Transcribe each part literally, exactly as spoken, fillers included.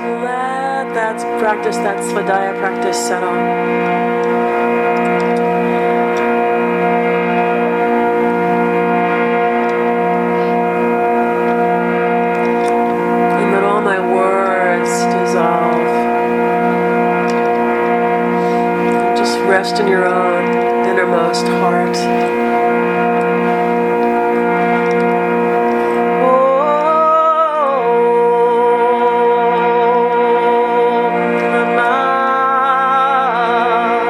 Let that practice, that Svadhyaya practice settle. And let all my words dissolve. And just rest in your own innermost heart. Namah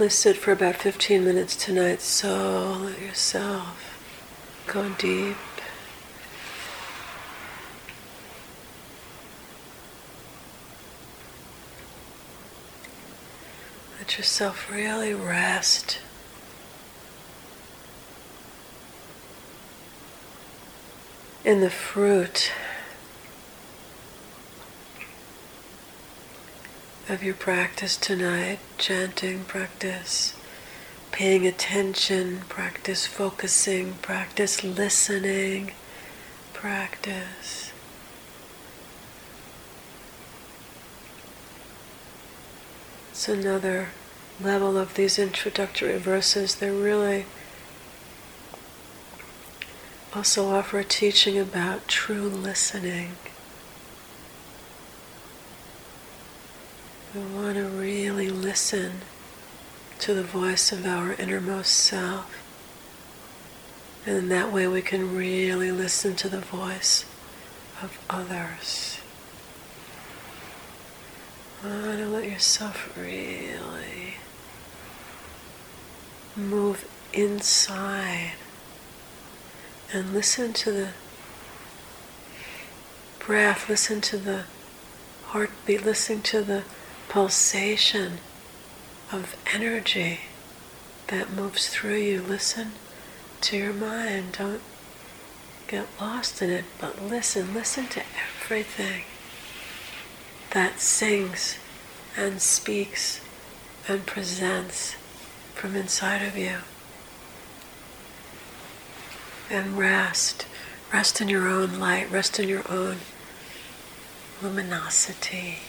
to sit for about fifteen minutes tonight, so let yourself go deep. Let yourself really rest. In the fruit of your practice tonight, chanting practice, paying attention, practice focusing, practice listening, practice. It's another level of these introductory verses. They're really also offer a teaching about true listening. We want to really listen to the voice of our innermost self. And in that way we can really listen to the voice of others. You want to let yourself really move inside and listen to the breath, listen to the heartbeat, listen to the pulsation of energy that moves through you. Listen to your mind. Don't get lost in it, but listen. Listen to everything that sings and speaks and presents from inside of you. And rest. Rest in your own light. Rest in your own luminosity.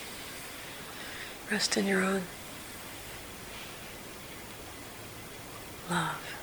Rest in your own love.